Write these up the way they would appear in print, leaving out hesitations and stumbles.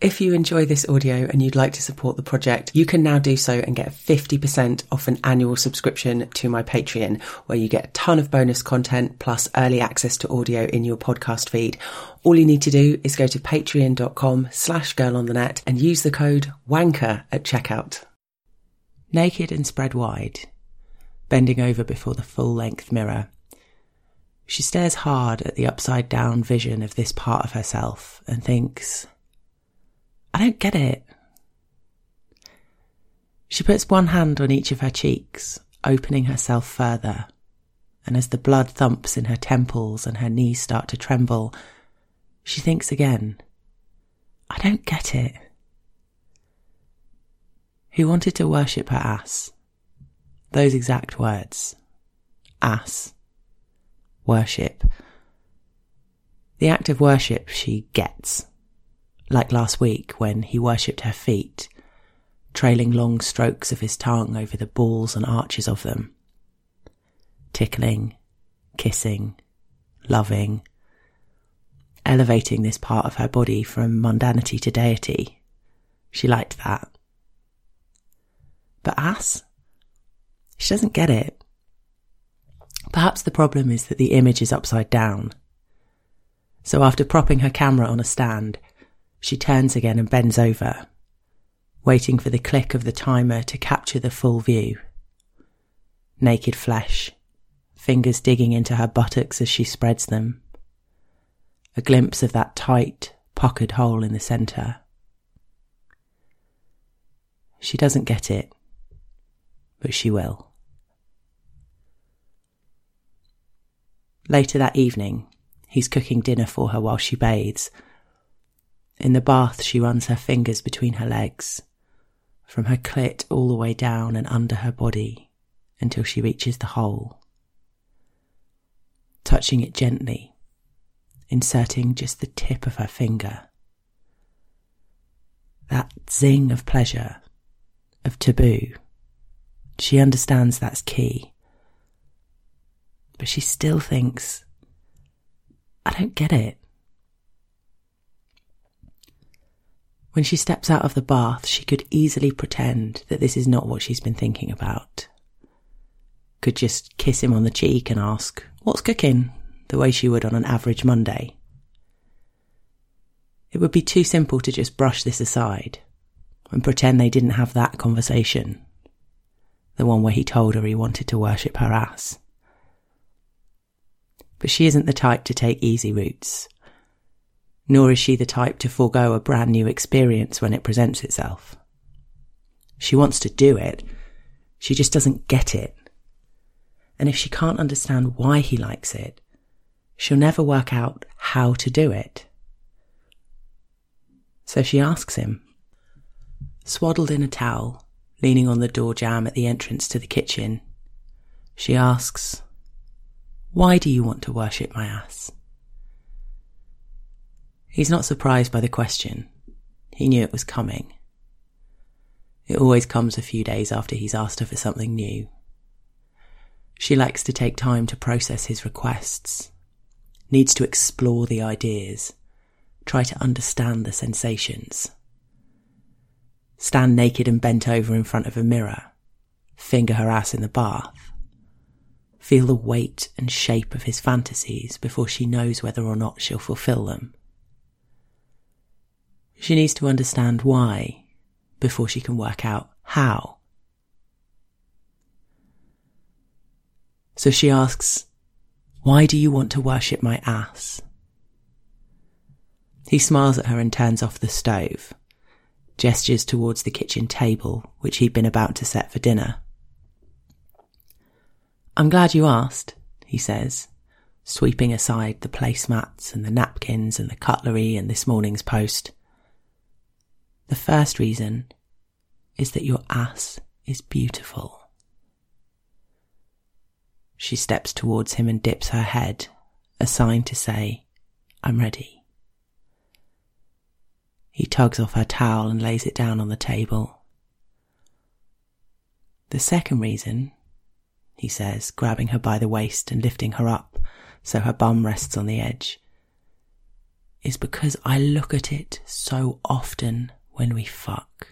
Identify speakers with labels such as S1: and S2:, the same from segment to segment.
S1: If you enjoy this audio and you'd like to support the project, you can now do so and get 50% off an annual subscription to my Patreon, where you get a ton of bonus content plus early access to audio in your podcast feed. All you need to do is go to patreon.com/girlonthenet and use the code WANKER at checkout. Naked and spread wide, bending over before the full-length mirror, she stares hard at the upside-down vision of this part of herself and thinks, I don't get it. She puts one hand on each of her cheeks, opening herself further, and as the blood thumps in her temples and her knees start to tremble, she thinks again, I don't get it. He wanted to worship her ass. Those exact words. Ass. Worship. The act of worship she gets. Like last week when he worshipped her feet, trailing long strokes of his tongue over the balls and arches of them. Tickling, kissing, loving, elevating this part of her body from mundanity to deity. She liked that. But ass? She doesn't get it. Perhaps the problem is that the image is upside down. So after propping her camera on a stand, she turns again and bends over, waiting for the click of the timer to capture the full view. Naked flesh, fingers digging into her buttocks as she spreads them. A glimpse of that tight, puckered hole in the centre. She doesn't get it, but she will. Later that evening, he's cooking dinner for her while she bathes. In the bath, she runs her fingers between her legs, from her clit all the way down and under her body, until she reaches the hole. Touching it gently, inserting just the tip of her finger. That zing of pleasure, of taboo. She understands that's key. But she still thinks, I don't get it. When she steps out of the bath, she could easily pretend that this is not what she's been thinking about. Could just kiss him on the cheek and ask, what's cooking? The way she would on an average Monday. It would be too simple to just brush this aside and pretend they didn't have that conversation. The one where he told her he wanted to worship her ass. But she isn't the type to take easy routes. Nor is she the type to forego a brand new experience when it presents itself. She wants to do it, she just doesn't get it. And if she can't understand why he likes it, she'll never work out how to do it. So she asks him, swaddled in a towel, leaning on the door jamb at the entrance to the kitchen, she asks, why do you want to worship my ass? He's not surprised by the question. He knew it was coming. It always comes a few days after he's asked her for something new. She likes to take time to process his requests, needs to explore the ideas, try to understand the sensations. Stand naked and bent over in front of a mirror, finger her ass in the bath, feel the weight and shape of his fantasies before she knows whether or not she'll fulfill them. She needs to understand why before she can work out how. So she asks, why do you want to worship my ass? He smiles at her and turns off the stove, gestures towards the kitchen table, which he'd been about to set for dinner. I'm glad you asked, he says, sweeping aside the placemats and the napkins and the cutlery and this morning's post. The first reason is that your ass is beautiful. She steps towards him and dips her head, a sign to say, I'm ready. He tugs off her towel and lays it down on the table. The second reason, he says, grabbing her by the waist and lifting her up so her bum rests on the edge, is because I look at it so often when we fuck.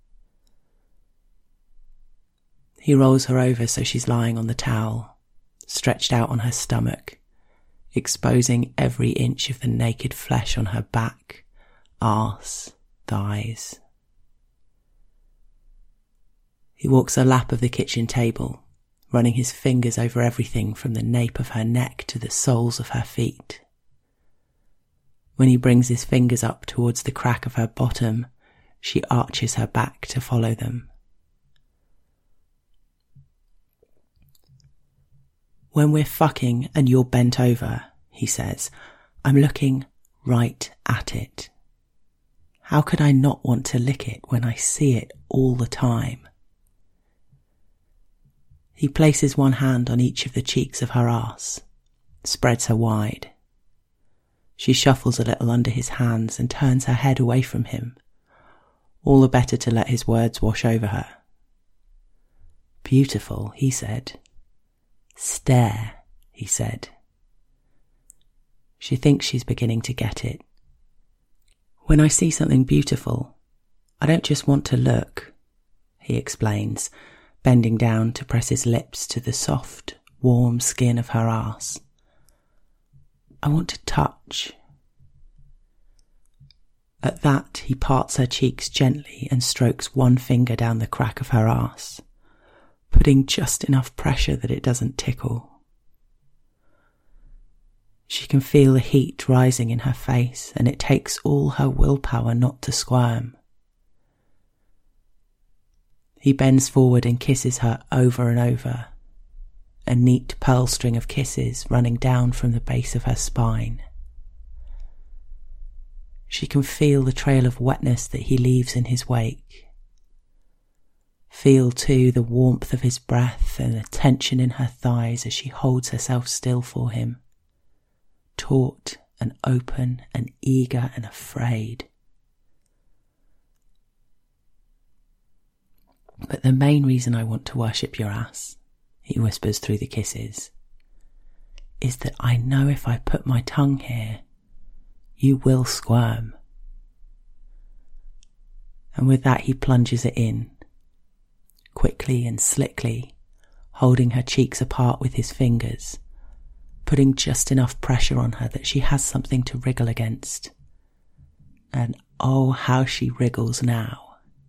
S1: He rolls her over so she's lying on the towel, stretched out on her stomach, exposing every inch of the naked flesh on her back, arse, thighs. He walks a lap of the kitchen table, running his fingers over everything from the nape of her neck to the soles of her feet. When he brings his fingers up towards the crack of her bottom, she arches her back to follow them. When we're fucking and you're bent over, he says, I'm looking right at it. How could I not want to lick it when I see it all the time? He places one hand on each of the cheeks of her arse, spreads her wide. She shuffles a little under his hands and turns her head away from him, all the better to let his words wash over her. Beautiful, he said. Stare, he said. She thinks she's beginning to get it. When I see something beautiful, I don't just want to look, he explains, bending down to press his lips to the soft, warm skin of her arse. I want to touch. At that, he parts her cheeks gently and strokes one finger down the crack of her arse, putting just enough pressure that it doesn't tickle. She can feel the heat rising in her face, and it takes all her willpower not to squirm. He bends forward and kisses her over and over, a neat pearl string of kisses running down from the base of her spine. She can feel the trail of wetness that he leaves in his wake. Feel, too, the warmth of his breath and the tension in her thighs as she holds herself still for him, taut and open and eager and afraid. But the main reason I want to worship your ass, he whispers through the kisses, is that I know if I put my tongue here, you will squirm. And with that he plunges it in, quickly and slickly, holding her cheeks apart with his fingers, putting just enough pressure on her that she has something to wriggle against. And oh, how she wriggles now.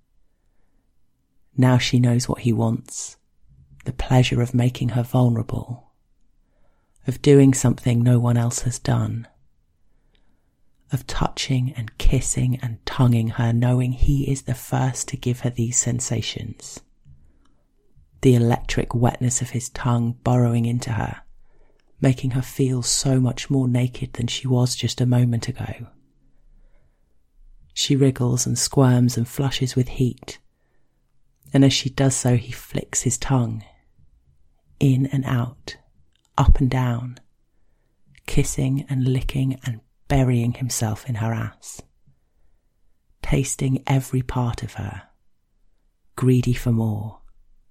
S1: Now she knows what he wants, the pleasure of making her vulnerable, of doing something no one else has done, of touching and kissing and tonguing her, knowing he is the first to give her these sensations. The electric wetness of his tongue burrowing into her, making her feel so much more naked than she was just a moment ago. She wriggles and squirms and flushes with heat, and as she does so he flicks his tongue, in and out, up and down, kissing and licking and burying himself in her ass, tasting every part of her, greedy for more.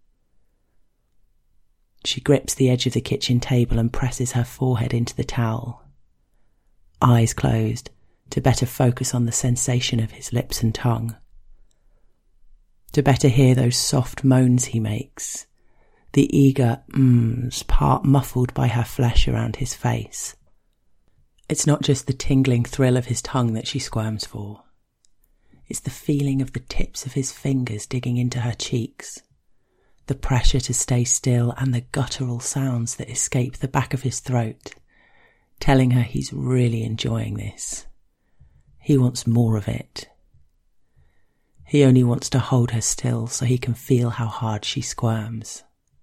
S1: She grips the edge of the kitchen table and presses her forehead into the towel, eyes closed to better focus on the sensation of his lips and tongue, to better hear those soft moans he makes, the eager mms part muffled by her flesh around his face. It's not just the tingling thrill of his tongue that she squirms for. It's the feeling of the tips of his fingers digging into her cheeks, the pressure to stay still and the guttural sounds that escape the back of his throat, telling her he's really enjoying this. He wants more of it. He only wants to hold her still so he can feel how hard she squirms.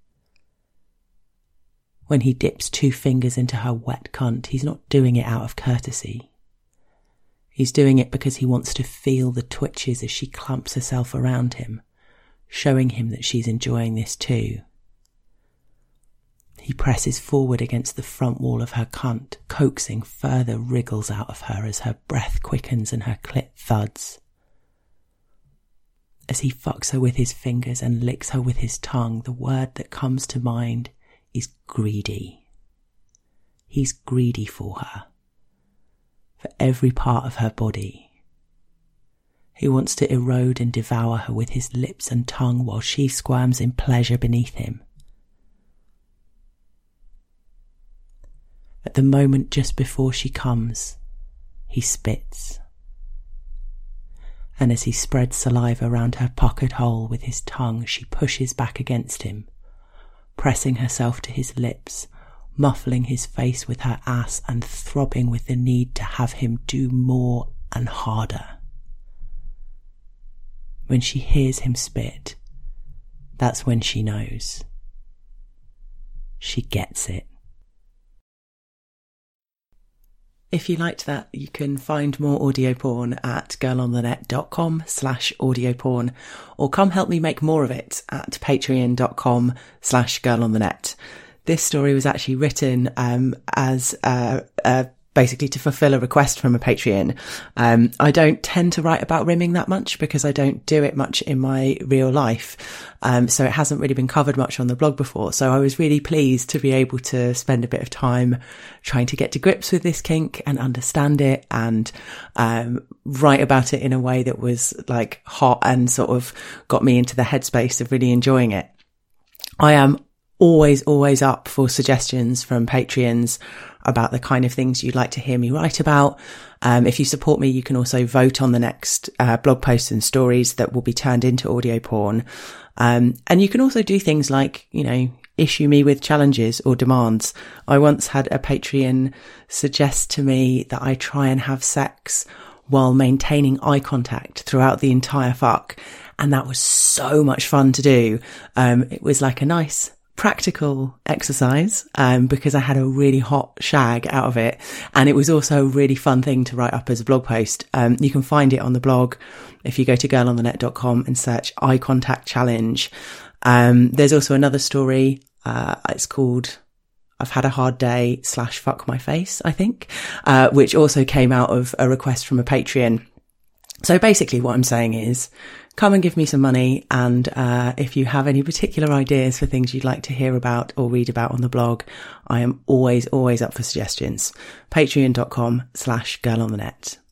S1: When he dips 2 fingers into her wet cunt, he's not doing it out of courtesy. He's doing it because he wants to feel the twitches as she clumps herself around him, showing him that she's enjoying this too. He presses forward against the front wall of her cunt, coaxing further wriggles out of her as her breath quickens and her clit thuds. As he fucks her with his fingers and licks her with his tongue, the word that comes to mind is greedy. He's greedy for her for every part of her body. He wants to erode and devour her with his lips and tongue while she squirms in pleasure beneath him. At the moment just before she comes, he spits. And as he spreads saliva around her puckered hole with his tongue, she pushes back against him, pressing herself to his lips, muffling his face with her ass and throbbing with the need to have him do more and harder. When she hears him spit, that's when she knows. She gets it. If you liked that, you can find more audio porn at girlonthenet.com/audio-porn, or come help me make more of it at patreon.com/girlonthenet. This story was actually written as basically to fulfill a request from a Patreon. I don't tend to write about rimming that much because I don't do it much in my real life. So it hasn't really been covered much on the blog before. So I was really pleased to be able to spend a bit of time trying to get to grips with this kink and understand it and write about it in a way that was like hot and sort of got me into the headspace of really enjoying it. I am always up for suggestions from Patreons about the kind of things you'd like to hear me write about. If you support me, you can also vote on the next blog posts and stories that will be turned into audio porn. And you can also do things like, issue me with challenges or demands. I once had a Patreon suggest to me that I try and have sex while maintaining eye contact throughout the entire fuck. And that was so much fun to do. It was like a nice practical exercise because I had a really hot shag out of it, and it was also a really fun thing to write up as a blog post. You can find it on the blog if you go to girlonthenet.com and search eye contact challenge. There's also another story, it's called I've had a hard day / fuck my face, I think, which also came out of a request from a Patreon. So basically what I'm saying is, come and give me some money, and if you have any particular ideas for things you'd like to hear about or read about on the blog, I am always up for suggestions. Patreon.com/girlonthenet.